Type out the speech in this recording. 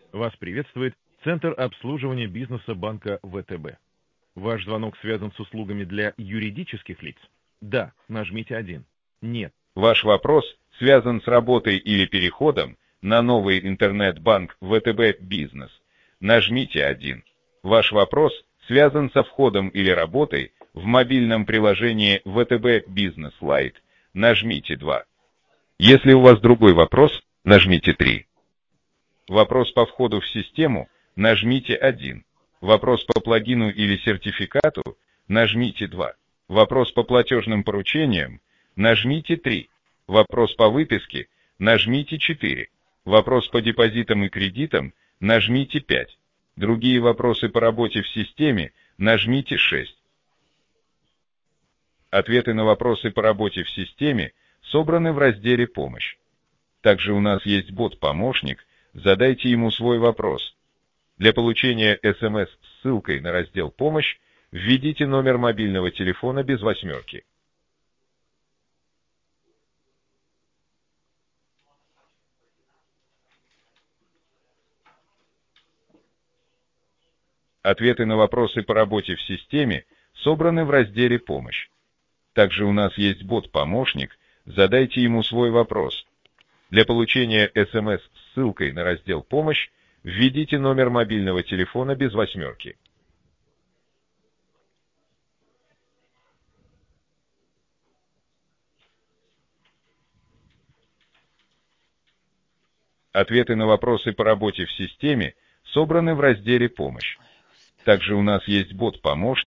Вас приветствует Центр обслуживания бизнеса банка ВТБ. Ваш звонок связан с услугами для юридических лиц? Да, нажмите 1. Нет. Ваш вопрос связан с работой или переходом на новый интернет-банк ВТБ Бизнес. Нажмите 1. Ваш вопрос связан со входом или работой в мобильном приложении ВТБ Бизнес Lite. Нажмите 2. Если у вас другой вопрос, нажмите 3. Вопрос по входу в систему, нажмите 1. Вопрос по плагину или сертификату, нажмите 2. Вопрос по платежным поручениям, нажмите 3. Вопрос по выписке, нажмите 4. Вопрос по депозитам и кредитам, нажмите 5. Другие вопросы по работе в системе, нажмите 6. Ответы на вопросы по работе в системе собраны в разделе «Помощь». Также у нас есть бот-помощник, задайте ему свой вопрос. Для получения СМС с ссылкой на раздел «Помощь» введите номер мобильного телефона без восьмерки. Ответы на вопросы по работе в системе собраны в разделе «Помощь». Также у нас есть бот-помощник, задайте ему свой вопрос. Для получения СМС с ссылкой на раздел «Помощь» введите номер мобильного телефона без восьмерки. Ответы на вопросы по работе в системе собраны в разделе «Помощь». Также у нас есть бот-помощник.